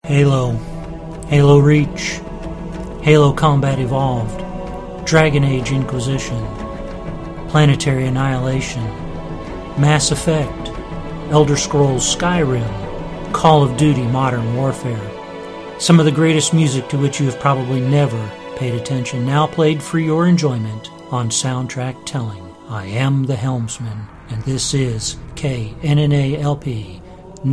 Halo, Halo Reach, Halo Combat Evolved, Dragon Age Inquisition, Planetary Annihilation, Mass Effect, Elder Scrolls Skyrim, Call of Duty Modern Warfare. Some of the greatest music to which you have probably never paid attention, now played for your enjoyment on Soundtrack Telling. I am the Helmsman, and this is KNNA-LP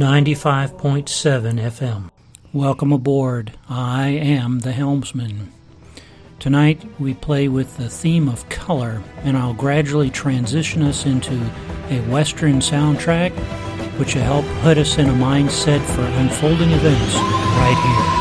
95.7 FM. Welcome aboard. I am the Helmsman. Tonight we play with the theme of color, and I'll gradually transition us into a Western soundtrack which will help put us in a mindset for unfolding events right here.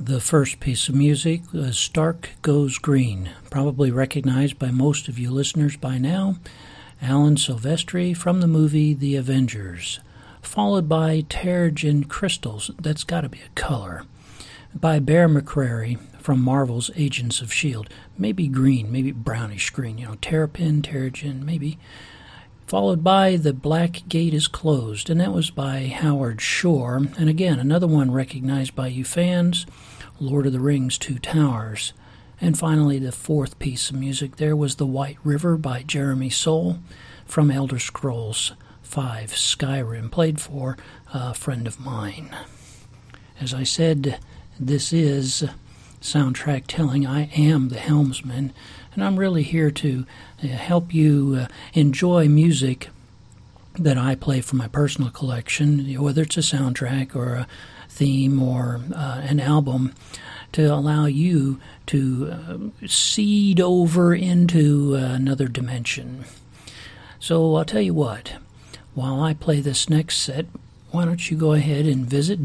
The first piece of music was Stark Goes Green, probably recognized by most of you listeners by now, Alan Silvestri from the movie The Avengers, followed by Terrigen Crystals, that's got to be a color, by Bear McCreary from Marvel's Agents of S.H.I.E.L.D., maybe green, maybe brownish green, Terrapin, Terrigen, maybe, followed by The Black Gate is Closed, and that was by Howard Shore, and again, another one recognized by you fans, Lord of the Rings, Two Towers. And finally, the fourth piece of music there was The White River by Jeremy Soule from Elder Scrolls V Skyrim, played for a friend of mine. As I said, this is Soundtrack Telling. I am the helmsman, and I'm really here to help you enjoy music that I play from my personal collection, whether it's a soundtrack or a theme or an album, to allow you to seed over into another dimension. So I'll tell you what, while I play this next set, why don't you go ahead and visit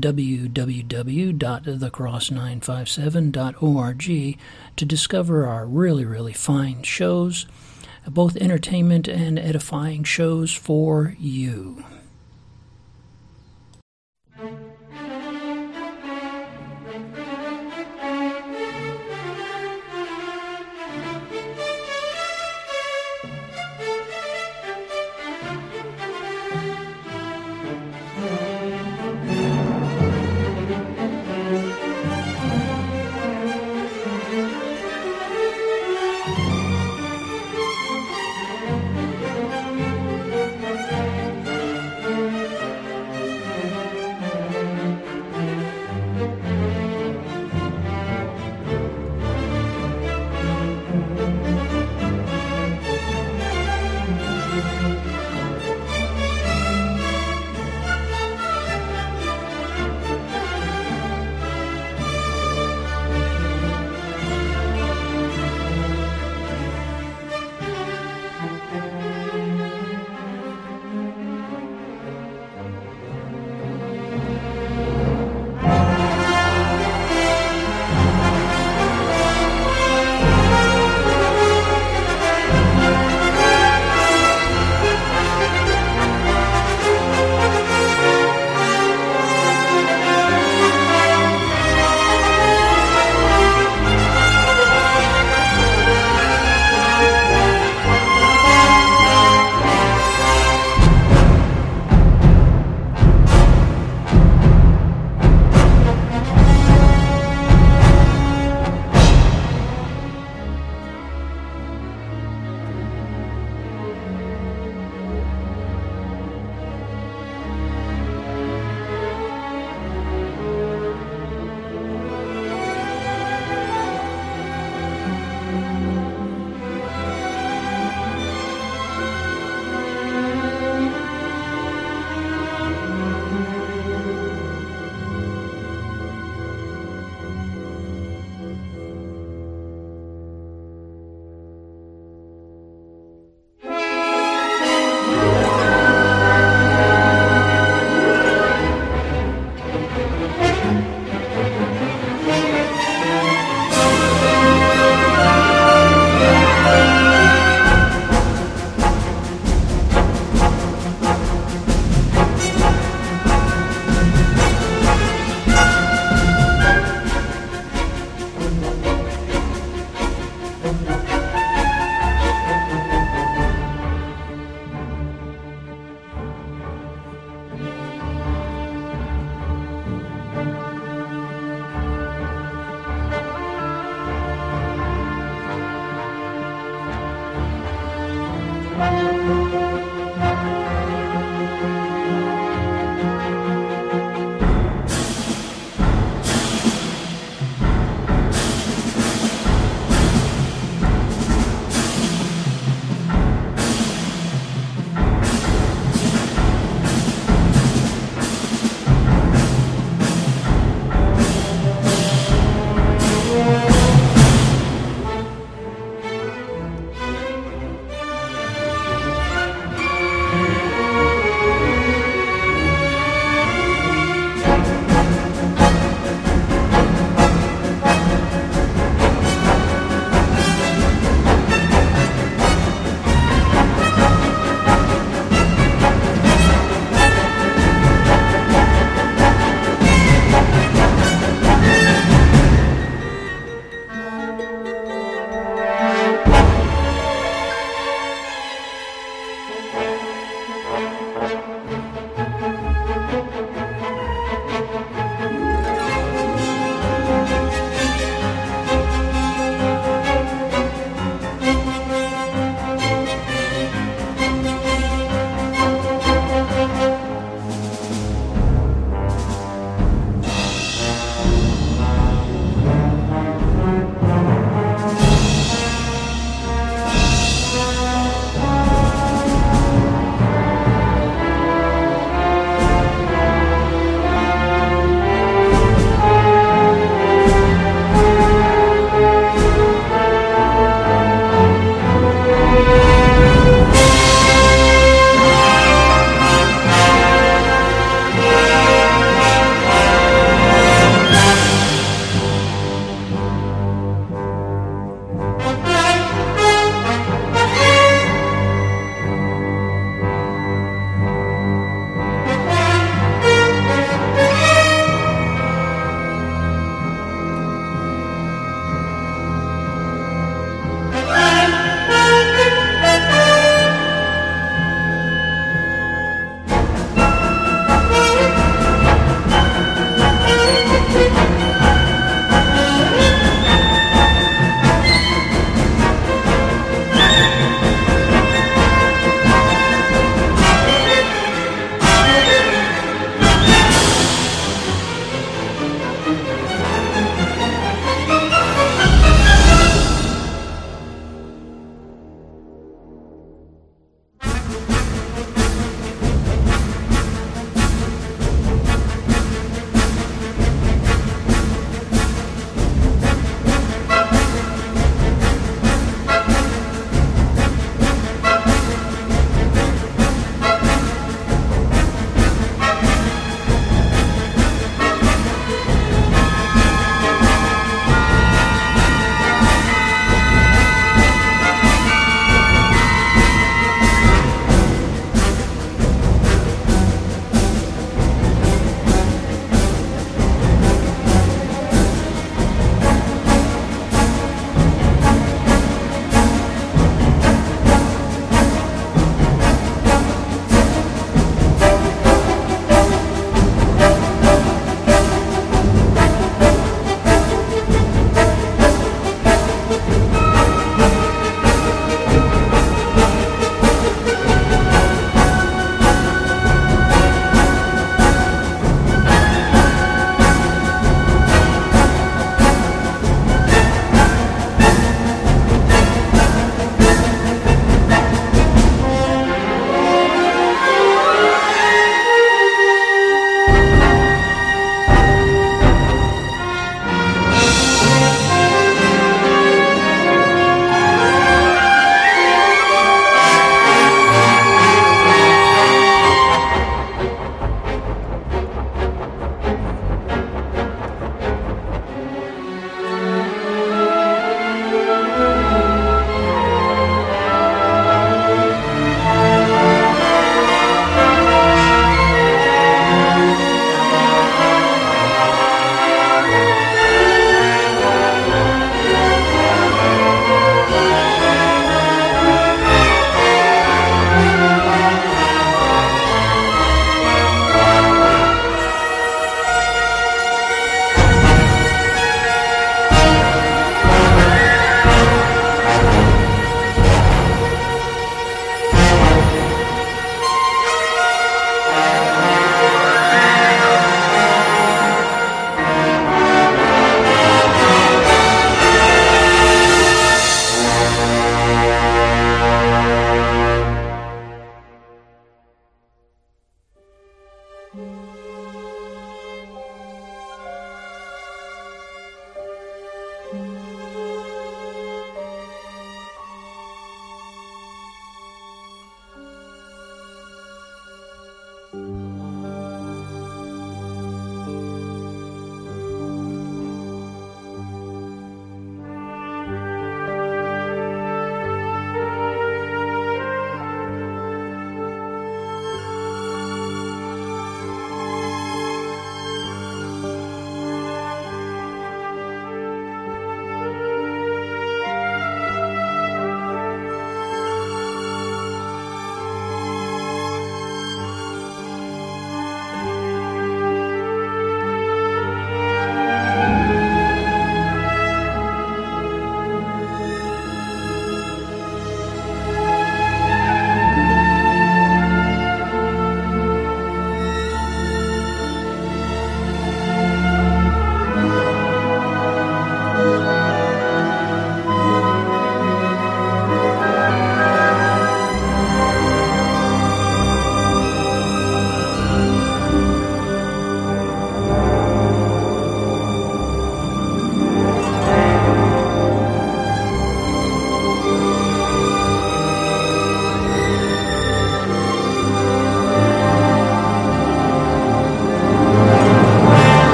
www.thecross957.org to discover our really, really fine shows, both entertainment and edifying shows for you.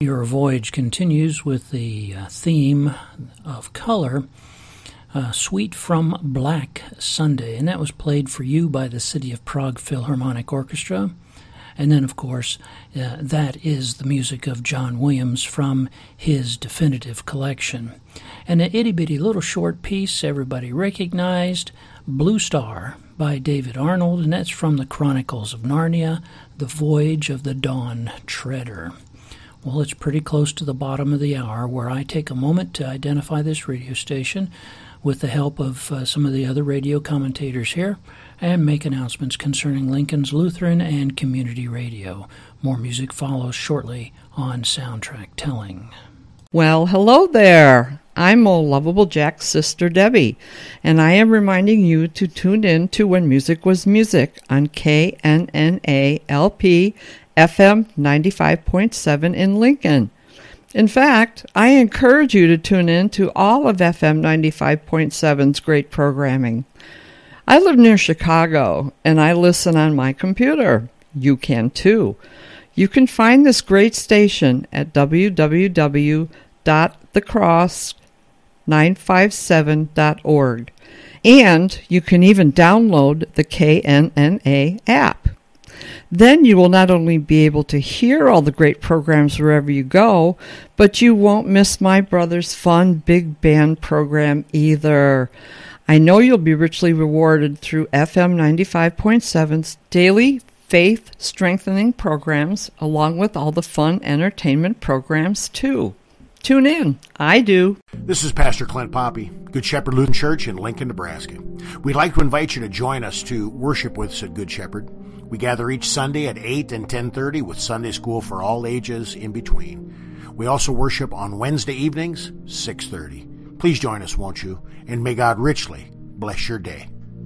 Your voyage continues with the theme of color, Suite from Black Sunday, and that was played for you by the City of Prague Philharmonic Orchestra. And then, of course, that is the music of John Williams from his definitive collection. And an itty-bitty little short piece everybody recognized, Blue Star by David Arnold, and that's from the Chronicles of Narnia, The Voyage of the Dawn Treader. Well, it's pretty close to the bottom of the hour, where I take a moment to identify this radio station with the help of some of the other radio commentators here, and make announcements concerning Lincoln's Lutheran and Community Radio. More music follows shortly on Soundtrack Telling. Well, hello there. I'm old lovable Jack's sister Debbie, and I am reminding you to tune in to When Music Was Music on KNNA-LP FM 95.7 in Lincoln. In fact, I encourage you to tune in to all of FM 95.7's great programming. I live near Chicago, and I listen on my computer. You can too. You can find this great station at www.thecross957.org, and you can even download the KNNA app. Then you will not only be able to hear all the great programs wherever you go, but you won't miss my brother's fun big band program either. I know you'll be richly rewarded through FM 95.7's daily faith-strengthening programs, along with all the fun entertainment programs, too. Tune in. I do. This is Pastor Clint Poppy, Good Shepherd Lutheran Church in Lincoln, Nebraska. We'd like to invite you to join us to worship with us at Good Shepherd. We gather each Sunday at 8 and 10:30 with Sunday school for all ages in between. We also worship on Wednesday evenings, 6:30. Please join us, won't you? And may God richly bless your day.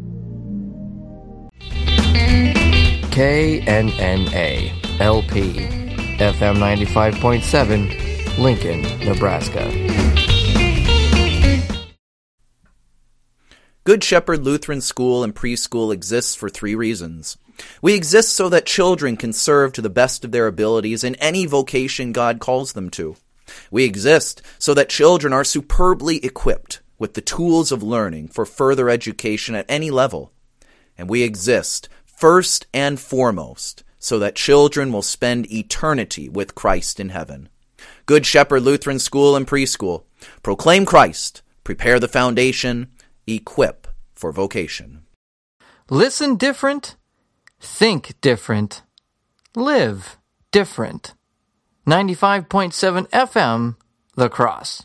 KNNA LP FM 95.7 Lincoln, Nebraska. Good Shepherd Lutheran School and Preschool exists for 3 reasons. We exist so that children can serve to the best of their abilities in any vocation God calls them to. We exist so that children are superbly equipped with the tools of learning for further education at any level. And we exist first and foremost so that children will spend eternity with Christ in heaven. Good Shepherd Lutheran School and Preschool. Proclaim Christ, prepare the foundation, equip for vocation. Listen different, think different, live different. 95.7 FM, The Cross.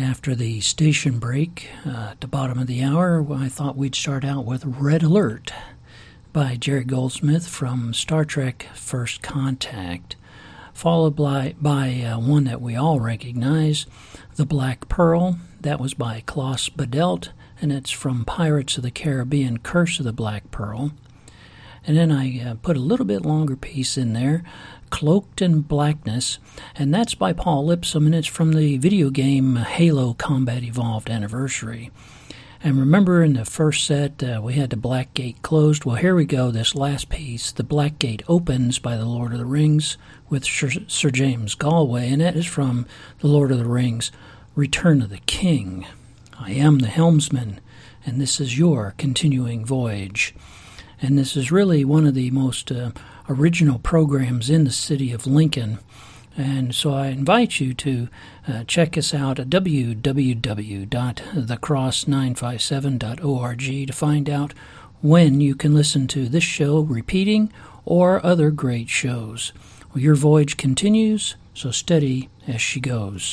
after the station break, at the bottom of the hour, I thought we'd start out with Red Alert by Jerry Goldsmith from Star Trek First Contact, followed by one that we all recognize, The Black Pearl. That was by Klaus Badelt, and it's from Pirates of the Caribbean, Curse of the Black Pearl. And then I put a little bit longer piece in there, Cloaked in Blackness, and that's by Paul Lipsum, and it's from the video game Halo Combat Evolved Anniversary. And remember in the first set we had the Black Gate closed. Well, here we go, this last piece. The Black Gate opens by The Lord of the Rings with Sir James Galway, and that is from The Lord of the Rings, Return of the King. I am the helmsman, and this is your continuing voyage. And this is really one of the most original programs in the city of Lincoln. And so I invite you to check us out at www.thecross957.org to find out when you can listen to this show repeating or other great shows. Well, your voyage continues, so steady as she goes.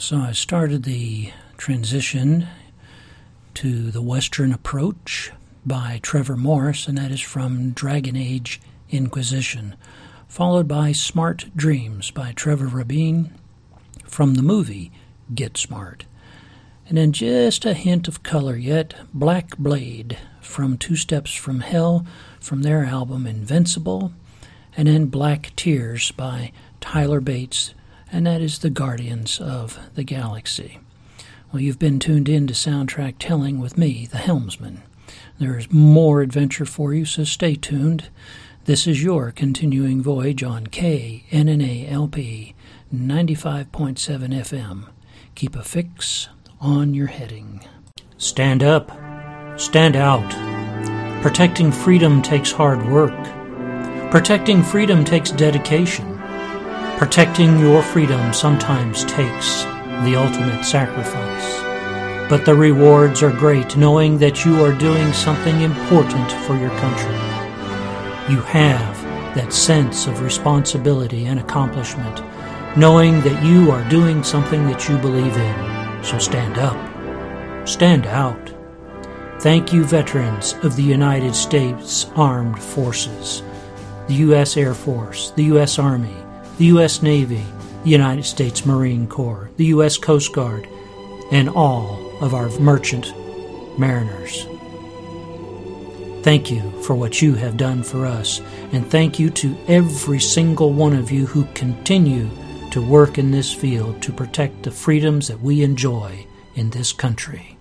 So I started the transition to The Western Approach by Trevor Morris, and that is from Dragon Age Inquisition, followed by Smart Dreams by Trevor Rabin from the movie Get Smart. And then just a hint of color yet, Black Blade from Two Steps from Hell from their album Invincible, and then Black Tears by Tyler Bates, and that is the Guardians of the Galaxy. Well, you've been tuned in to Soundtrack Telling with me, the Helmsman. There is more adventure for you, so stay tuned. This is your continuing voyage on KNNA-LP 95.7 FM. Keep a fix on your heading. Stand up. Stand out. Protecting freedom takes hard work. Protecting freedom takes dedication. Protecting your freedom sometimes takes the ultimate sacrifice. But the rewards are great, knowing that you are doing something important for your country. You have that sense of responsibility and accomplishment, knowing that you are doing something that you believe in. So stand up. Stand out. Thank you, veterans of the United States Armed Forces, the U.S. Air Force, the U.S. Army, the U.S. Navy, the United States Marine Corps, the U.S. Coast Guard, and all of our merchant mariners. Thank you for what you have done for us, and thank you to every single one of you who continue to work in this field to protect the freedoms that we enjoy in this country.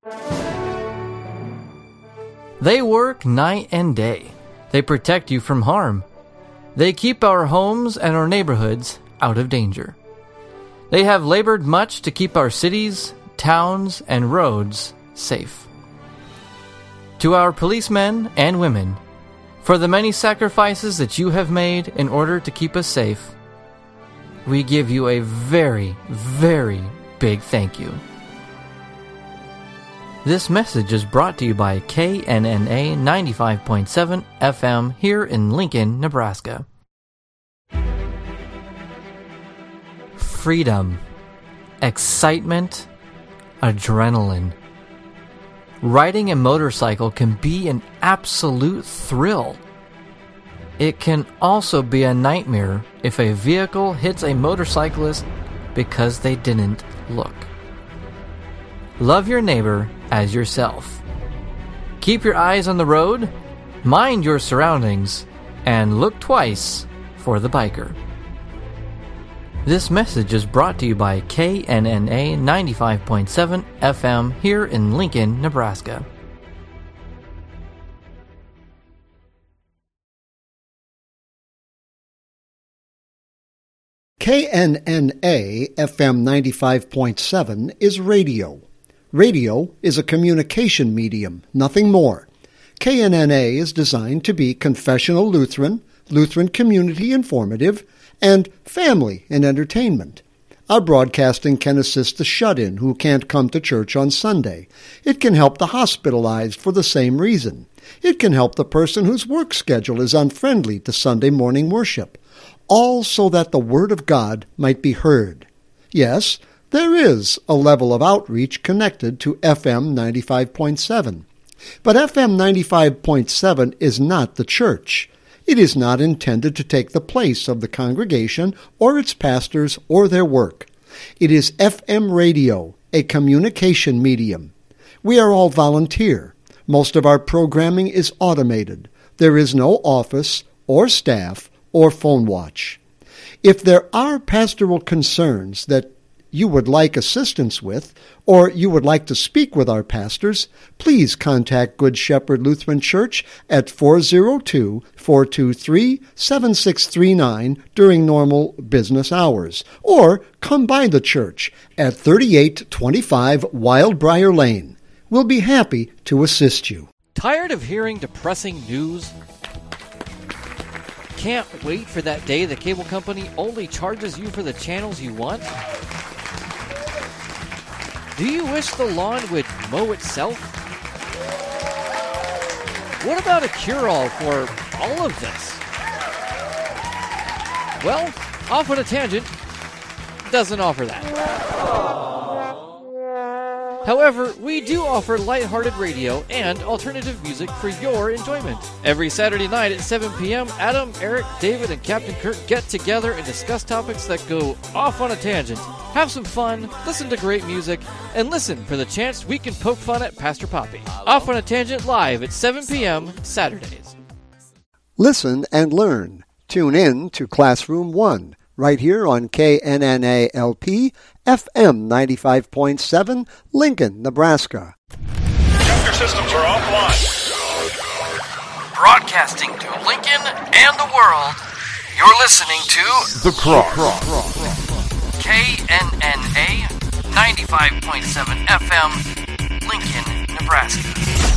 They work night and day. They protect you from harm. They keep our homes and our neighborhoods out of danger. They have labored much to keep our cities, towns, and roads safe. To our policemen and women, for the many sacrifices that you have made in order to keep us safe, we give you a very, very big thank you. This message is brought to you by KNNA 95.7 FM here in Lincoln, Nebraska. Freedom, excitement, adrenaline. Riding a motorcycle can be an absolute thrill. It can also be a nightmare if a vehicle hits a motorcyclist because they didn't look. Love your neighbor as yourself. Keep your eyes on the road, mind your surroundings, and look twice for the biker. This message is brought to you by KNNA 95.7 FM here in Lincoln, Nebraska. KNNA FM 95.7 is radio. Radio is a communication medium, nothing more. KNNA is designed to be confessional Lutheran, Lutheran community informative, and family and entertainment. Our broadcasting can assist the shut-in who can't come to church on Sunday. It can help the hospitalized for the same reason. It can help the person whose work schedule is unfriendly to Sunday morning worship. All so that the Word of God might be heard. Yes, there is a level of outreach connected to FM 95.7. But FM 95.7 is not the church. It is not intended to take the place of the congregation or its pastors or their work. It is FM radio, a communication medium. We are all volunteer. Most of our programming is automated. There is no office or staff or phone watch. If there are pastoral concerns that you would like assistance with, or you would like to speak with our pastors, please contact Good Shepherd Lutheran Church at 402-423-7639 during normal business hours, or come by the church at 3825 Wildbriar Lane. We'll be happy to assist you. Tired of hearing depressing news? Can't wait for that day the cable company only charges you for the channels you want? Do you wish the lawn would mow itself? What about a cure-all for all of this? Well, off on a tangent. doesn't offer that. However, we do offer lighthearted radio and alternative music for your enjoyment. Every Saturday night at 7 p.m., Adam, Eric, David, and Captain Kirk get together and discuss topics that go off on a tangent. Have some fun, listen to great music, and listen for the chance we can poke fun at Pastor Poppy. Off on a Tangent live at 7 p.m. Saturdays. Listen and learn. Tune in to Classroom 1 right here on KNNA-LP FM 95.7, Lincoln, Nebraska. Computer systems are offline. Broadcasting to Lincoln and the world, you're listening to The Cross. KNNA 95.7 FM, Lincoln, Nebraska.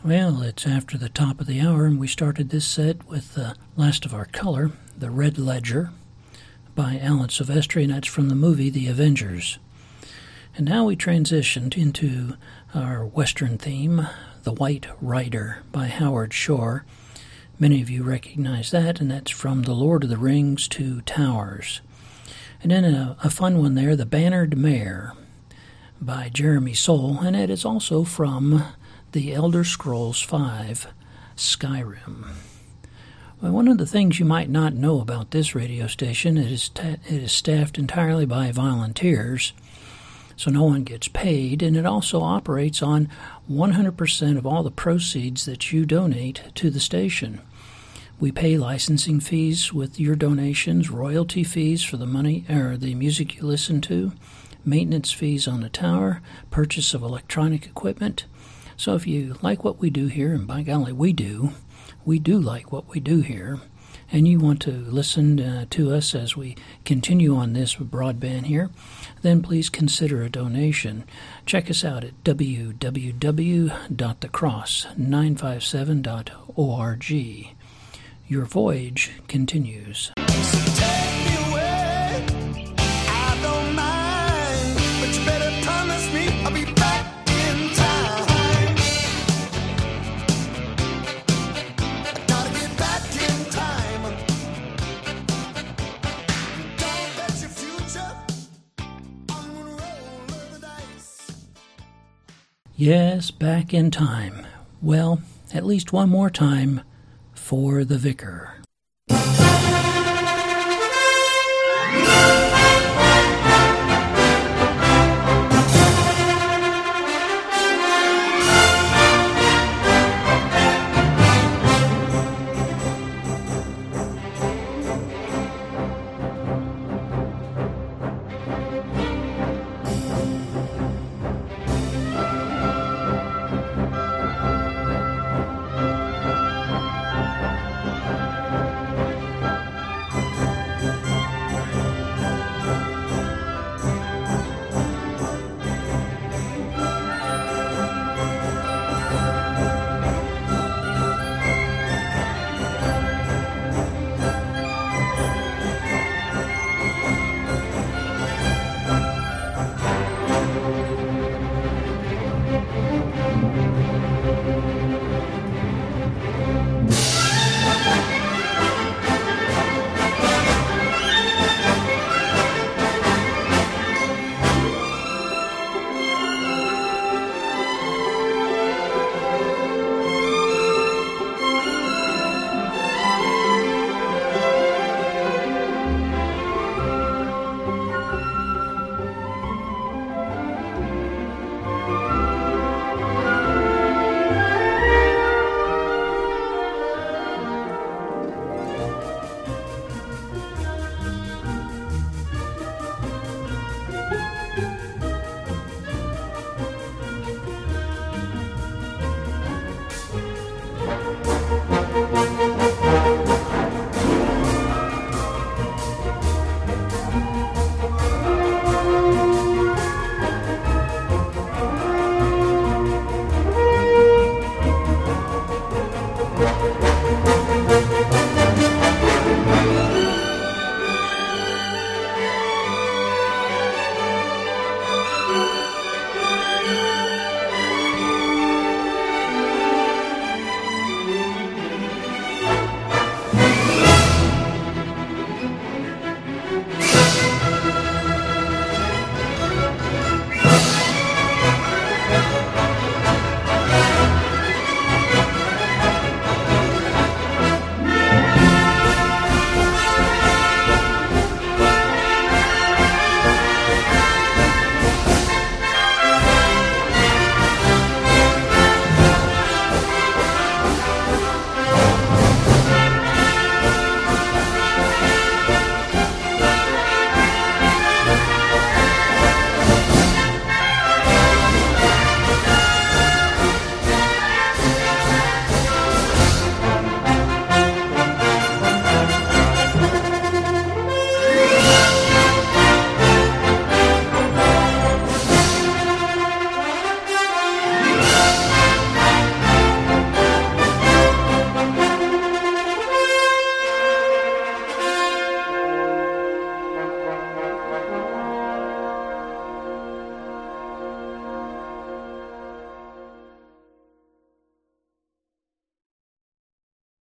Well, it's after the top of the hour, and we started this set with the last of our color, The Red Ledger, by Alan Silvestri, and that's from the movie The Avengers. And now we transitioned into our Western theme, The White Rider, by Howard Shore. Many of you recognize that, and that's from The Lord of the Rings, Two Towers. And then a fun one there, The Bannered Mare, by Jeremy Soule, and it is also from The Elder Scrolls V, Skyrim. Well, one of the things you might not know about this radio station, it is staffed entirely by volunteers, so no one gets paid, and it also operates on 100% of all the proceeds that you donate to the station. We pay licensing fees with your donations, royalty fees for the money or the music you listen to, maintenance fees on the tower, purchase of electronic equipment. So if you like what we do here, and by golly, we do like what we do here, and you want to listen to us as we continue on this broadband here, then please consider a donation. Check us out at www.thecross957.org. Your voyage continues. Yes, back in time. Well, at least one more time for the vicar.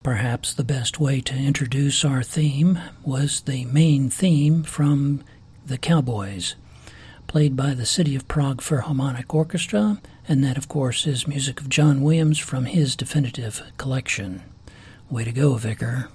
Perhaps the best way to introduce our theme was the main theme from The Cowboys, played by the City of Prague Philharmonic Orchestra, and that, of course, is music of John Williams from his definitive collection. Way to go, Vicar.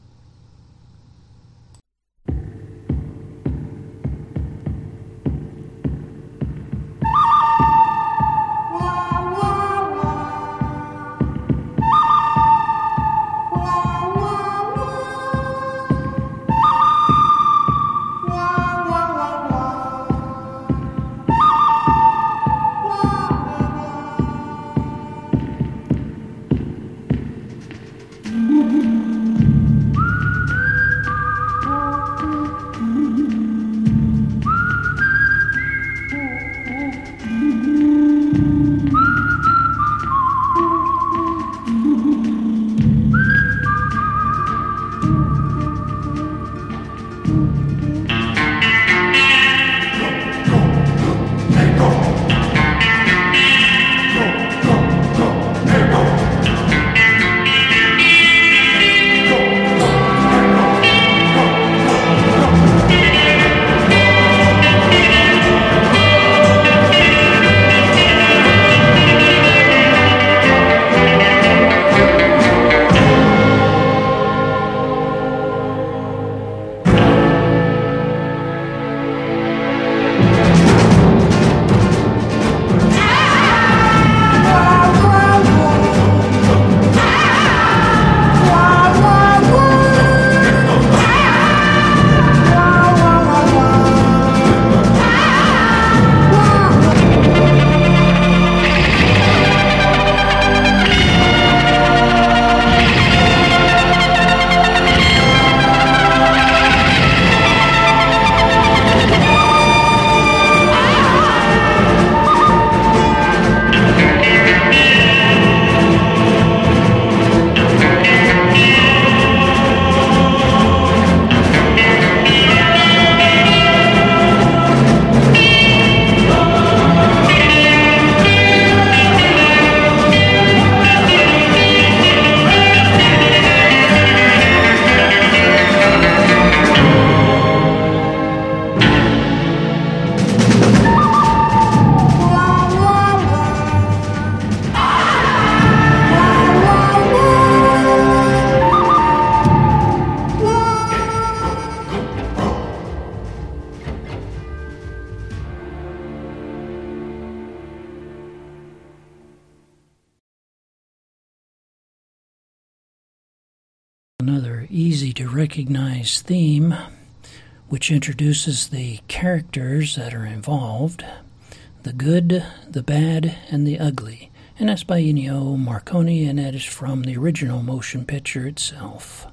Another easy-to-recognize theme, which introduces the characters that are involved, the good, the bad, and the ugly. And that's by Ennio Morricone, and that is from the original motion picture itself.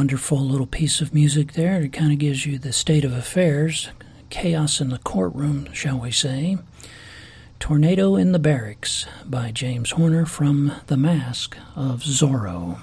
wonderful little piece of music there. It kind of gives you the state of affairs, chaos in the courtroom, shall we say. Tornado in the Barracks by James Horner from The Mask of Zorro.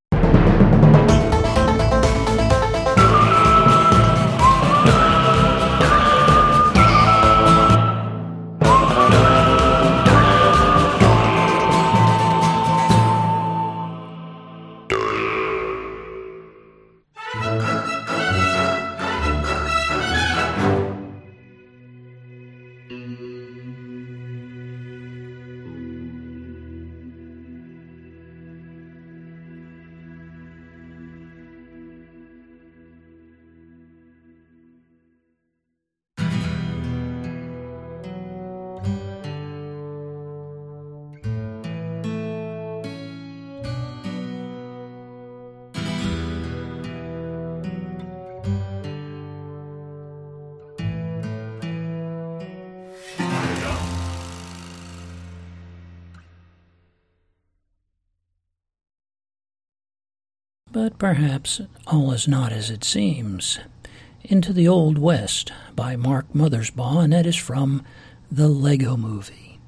But perhaps all is not as it seems. Into the Old West by Mark Mothersbaugh, and that is from the Lego Movie.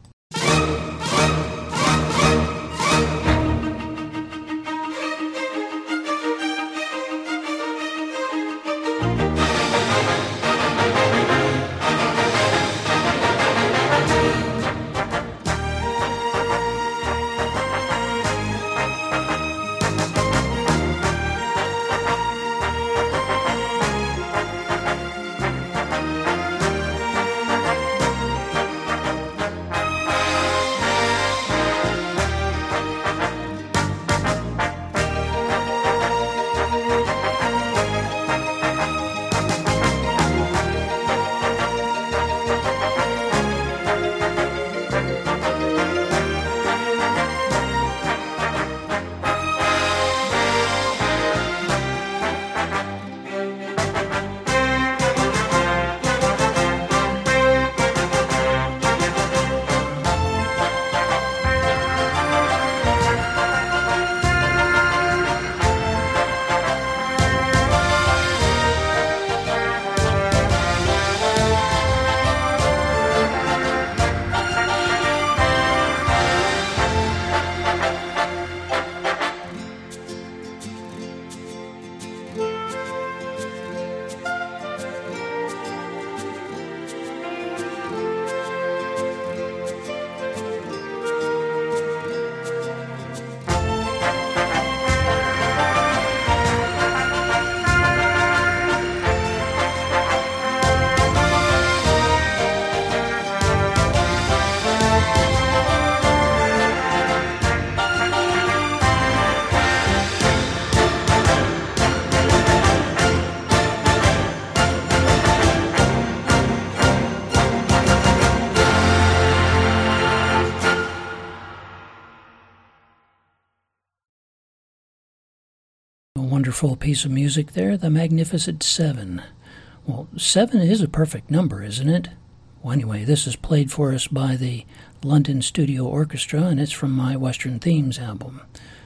Wonderful piece of music there, The Magnificent Seven. Well, 7 is a perfect number, isn't it? Well, anyway, this is played for us by the London Studio Orchestra, and it's from my Western Themes album.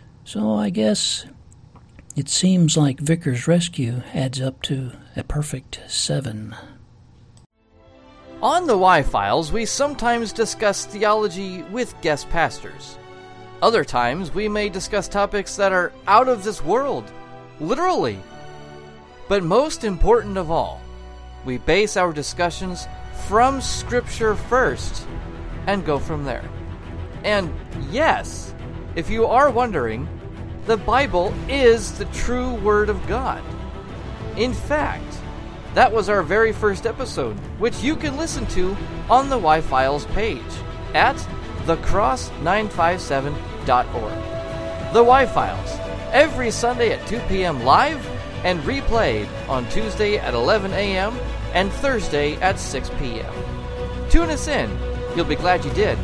So I guess it seems like Vickers Rescue adds up to a perfect 7. On the Y-Files, we sometimes discuss theology with guest pastors. Other times, we may discuss topics that are out of this world. Literally. But most important of all, we base our discussions from Scripture first and go from there. And yes, if you are wondering, the Bible is the true Word of God. In fact, that was our very first episode, which you can listen to on the Y-Files page at thecross957.org. The Y-Files, every Sunday at 2 p.m. live and replayed on Tuesday at 11 a.m. and Thursday at 6 p.m. Tune us in. You'll be glad you did.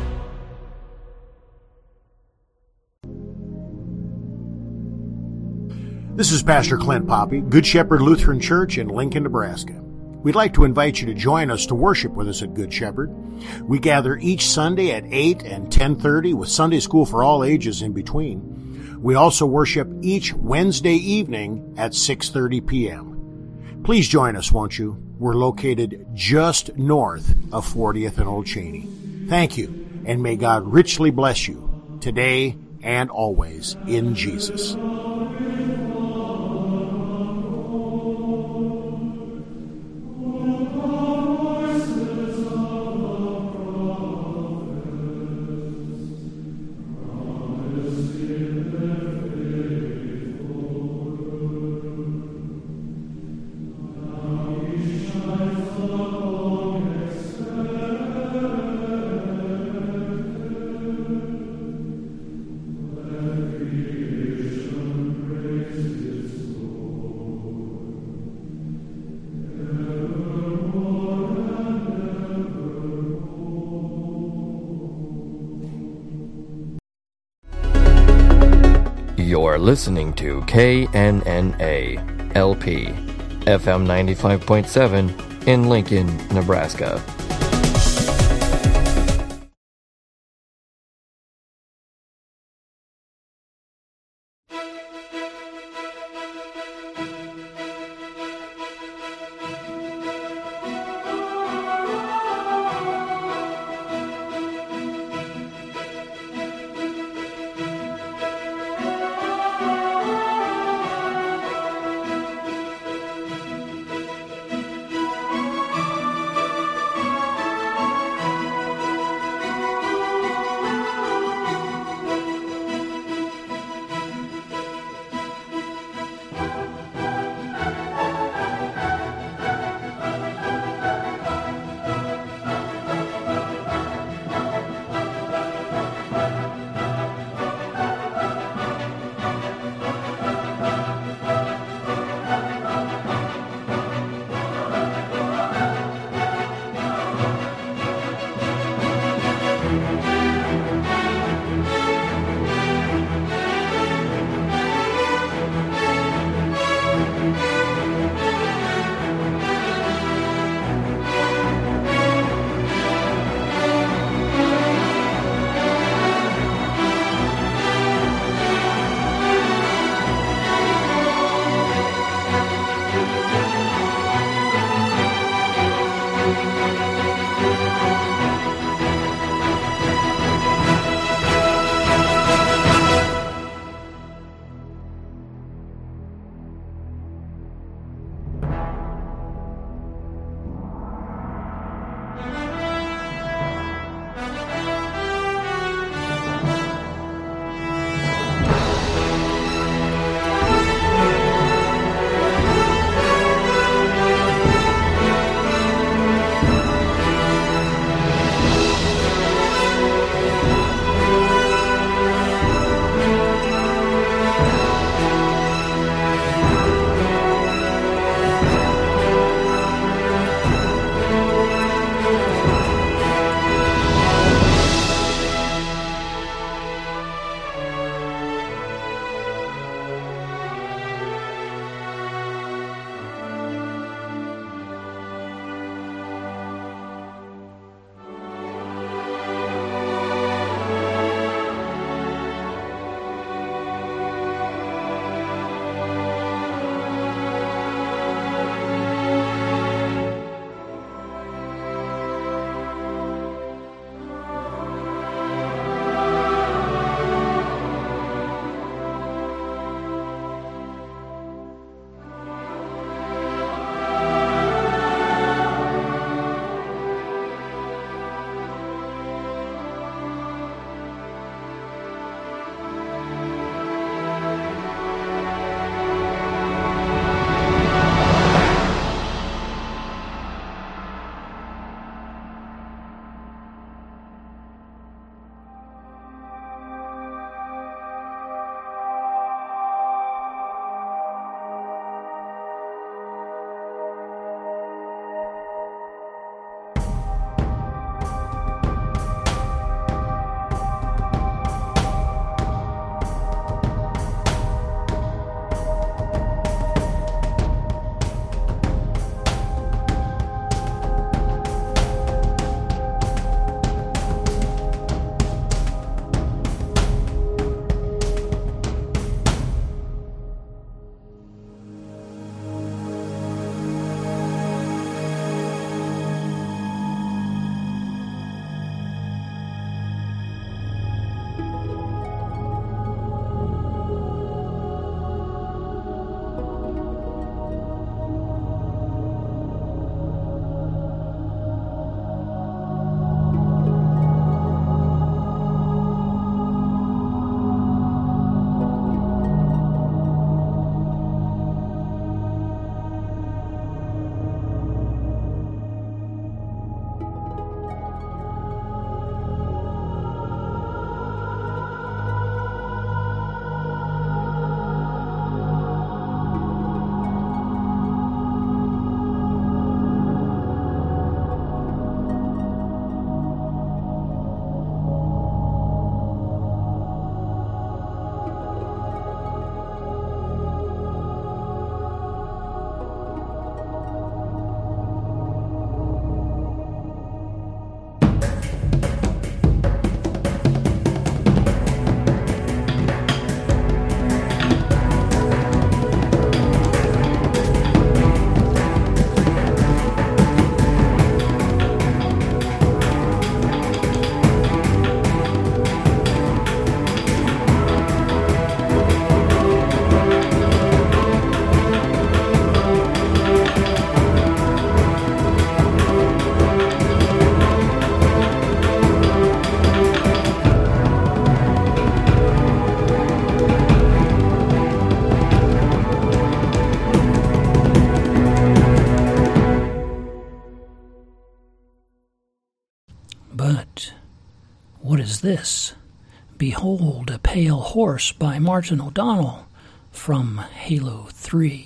This is Pastor Clint Poppy, Good Shepherd Lutheran Church in Lincoln, Nebraska. We'd like to invite you to join us to worship with us at Good Shepherd. We gather each Sunday at 8 and 10:30 with Sunday school for all ages in between. We also worship each Wednesday evening at 6:30 p.m. Please join us, won't you? We're located just north of 40th and Old Cheney. Thank you, and may God richly bless you today and always in Jesus. You're listening to KNNA LP FM 95.7 in Lincoln, Nebraska. But what is this? Behold a Pale Horse by Martin O'Donnell from Halo 3.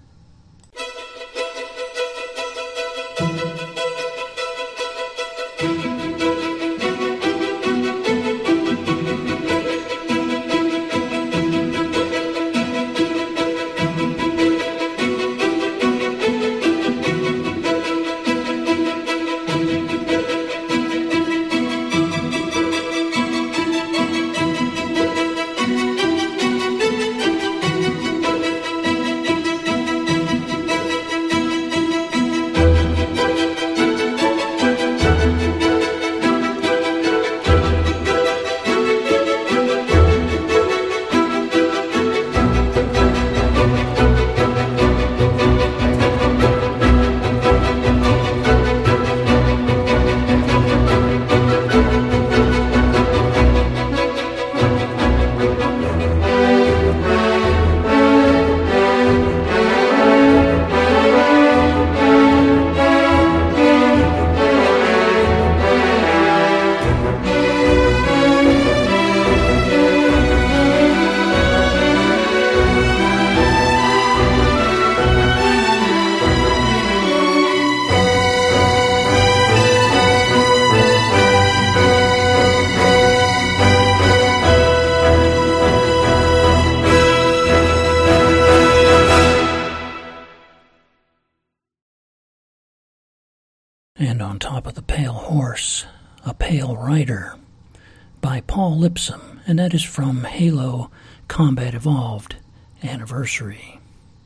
And on top of the Pale Horse, a Pale Rider by Paul Lipsum, and that is from Halo Combat Evolved Anniversary.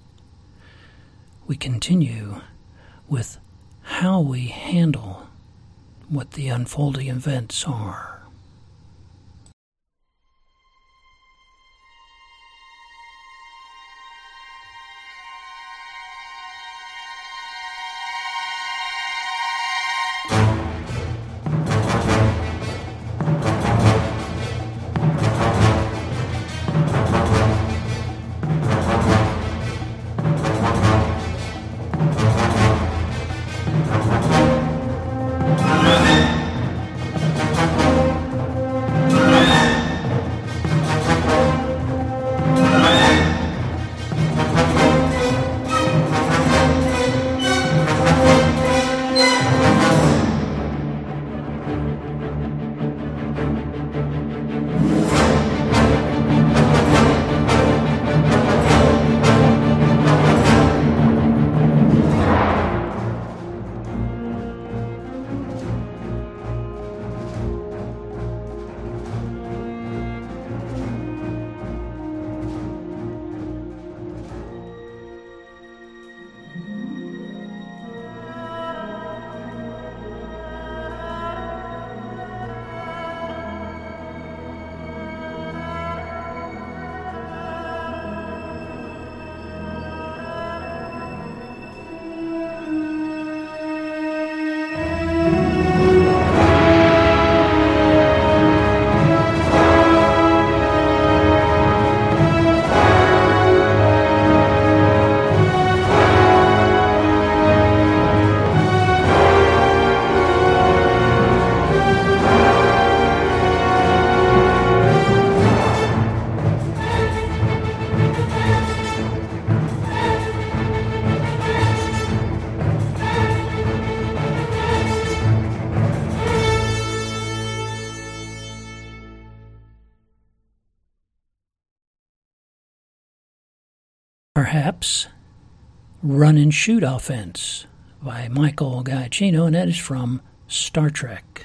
We continue with how we handle what the unfolding events are. Perhaps Run and Shoot Offense by Michael Giacchino, and that is from Star Trek.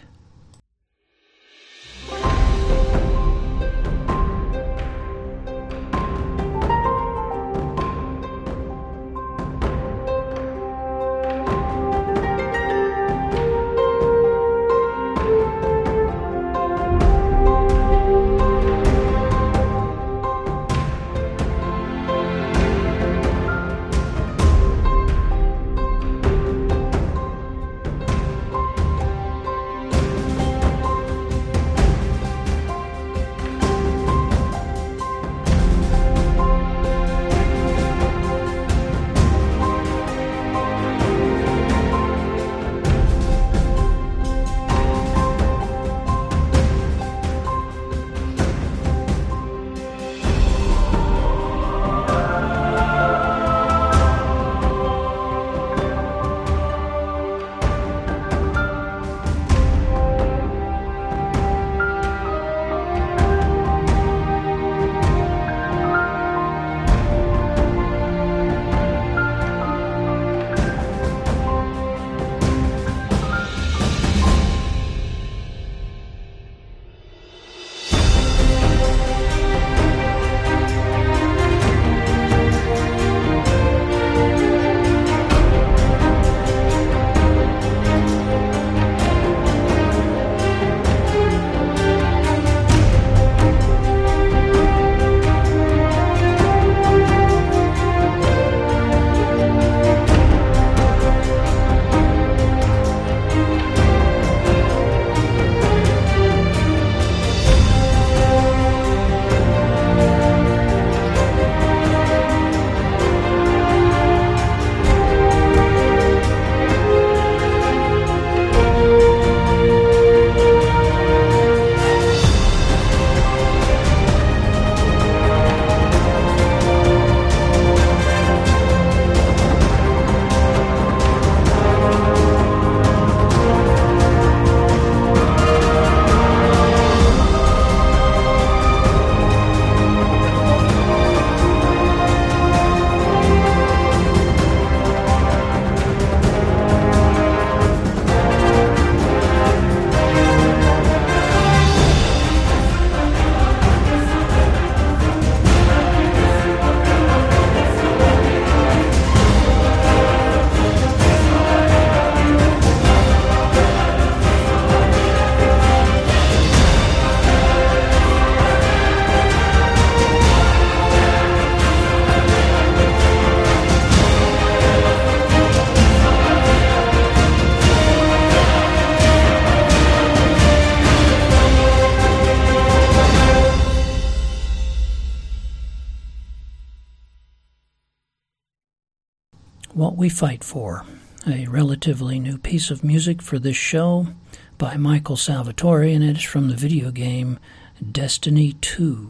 What We Fight For, a relatively new piece of music for this show by Michael Salvatore, and it is from the video game Destiny 2.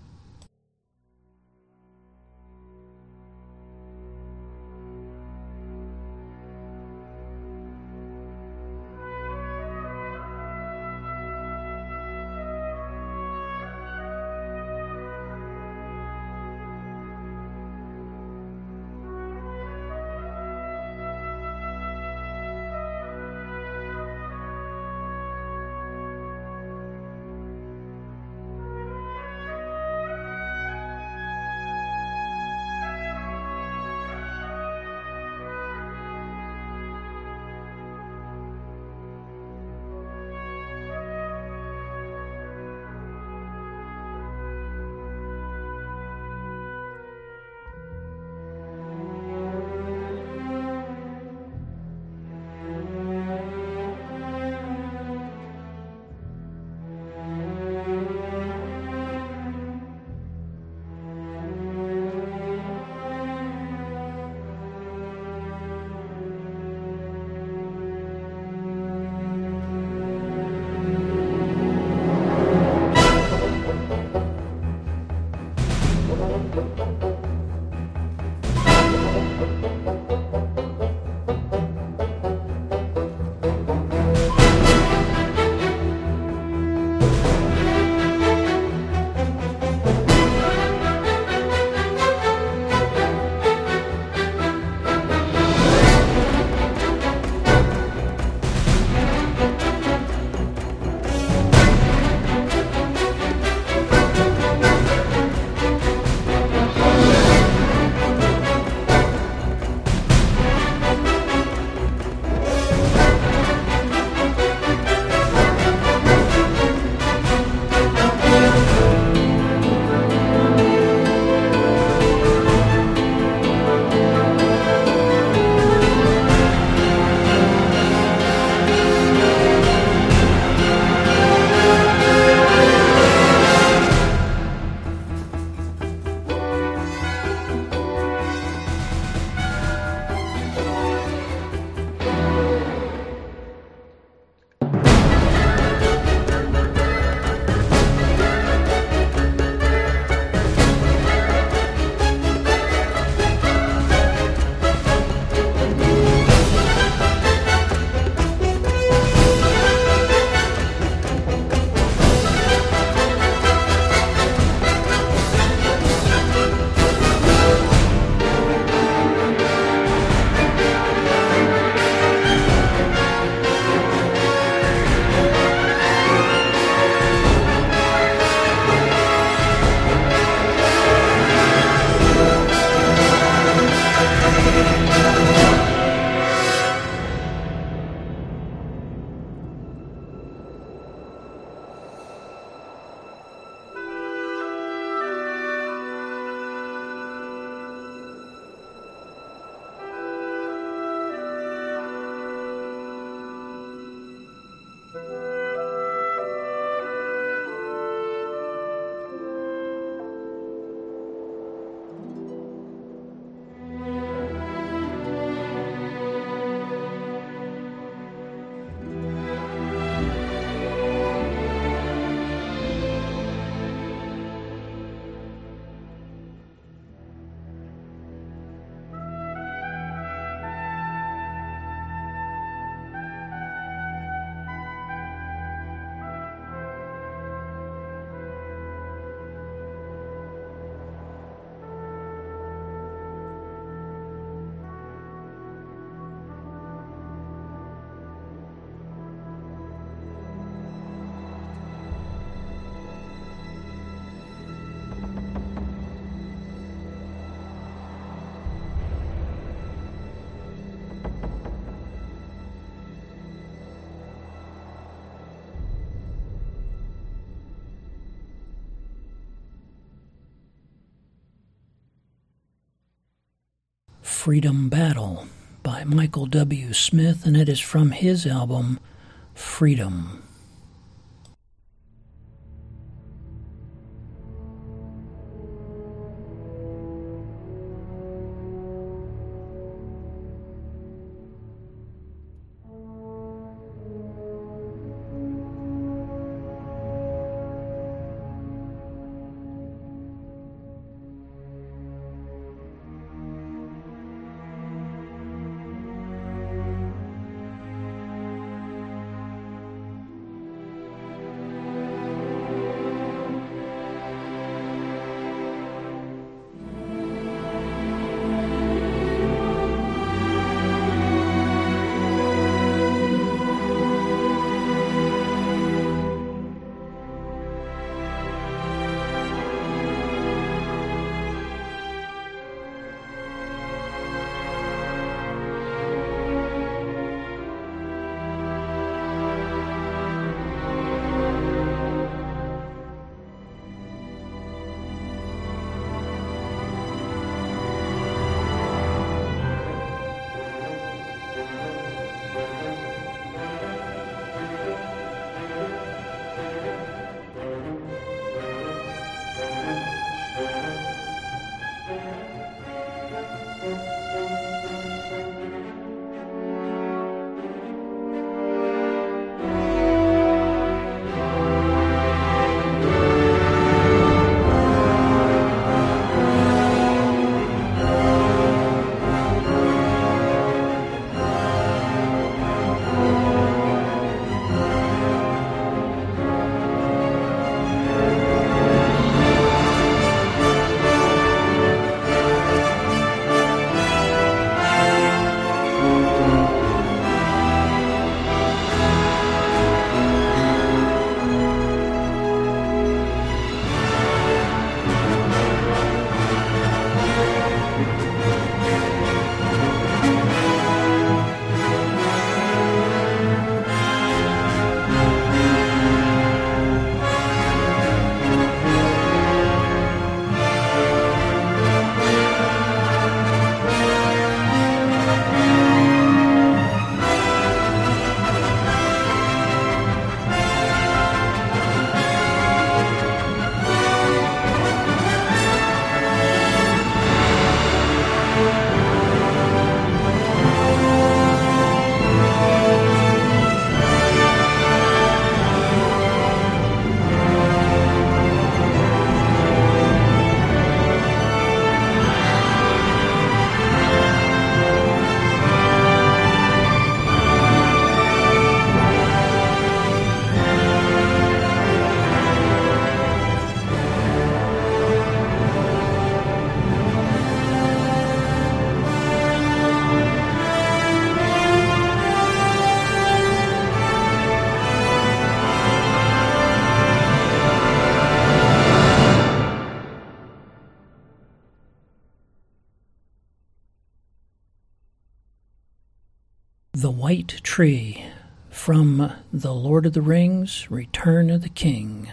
Freedom Battle by Michael W. Smith, and it is from his album Freedom. The White Tree from The Lord of the Rings, Return of the King.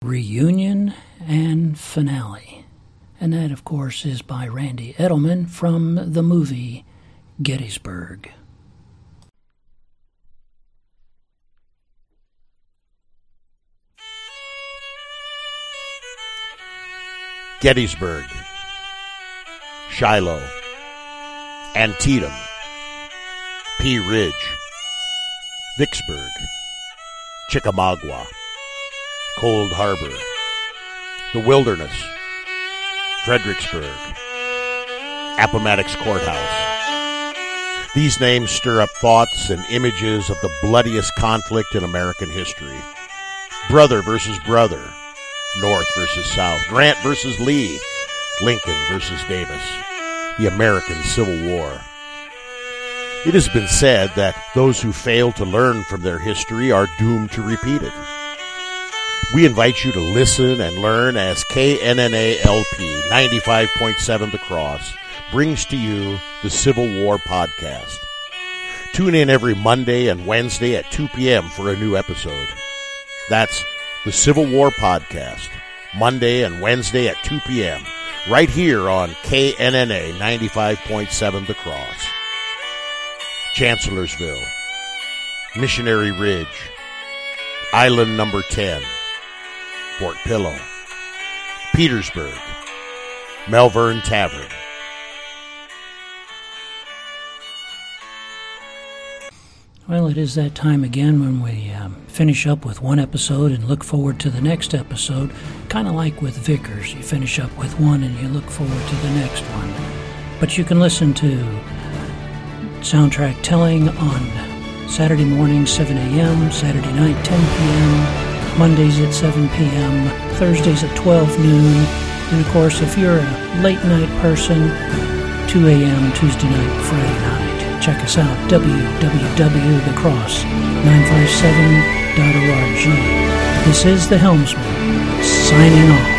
Reunion and Finale. And that, of course, is by Randy Edelman from the movie Gettysburg. Gettysburg, Shiloh, Antietam, Pea Ridge, Vicksburg, Chickamauga, Cold Harbor, the Wilderness, Fredericksburg, Appomattox Courthouse. These names stir up thoughts and images of the bloodiest conflict in American history. Brother versus brother, North versus South, Grant versus Lee, Lincoln versus Davis, the American Civil War. It has been said that those who fail to learn from their history are doomed to repeat it. We invite you to listen and learn as KNNA-LP 95.7 The Cross brings to you the Civil War Podcast. Tune in every Monday and Wednesday at 2 p.m. for a new episode. That's the Civil War Podcast, Monday and Wednesday at 2 p.m., right here on KNNA 95.7 The Cross. Chancellorsville, Missionary Ridge, Island Number 10, Fort Pillow, Petersburg, Malvern Tavern. Well, it is that time again when we finish up with one episode and look forward to the next episode. Kind of like with Vickers, you finish up with one and you look forward to the next one. But you can listen to Soundtrack Telling on Saturday morning, 7 a.m., Saturday night, 10 p.m., Mondays at 7 p.m., Thursdays at 12 noon, and of course, if you're a late night person, 2 a.m. Tuesday night, Friday night. Check us out, www.thecross957.org. This is the Helmsman, signing off.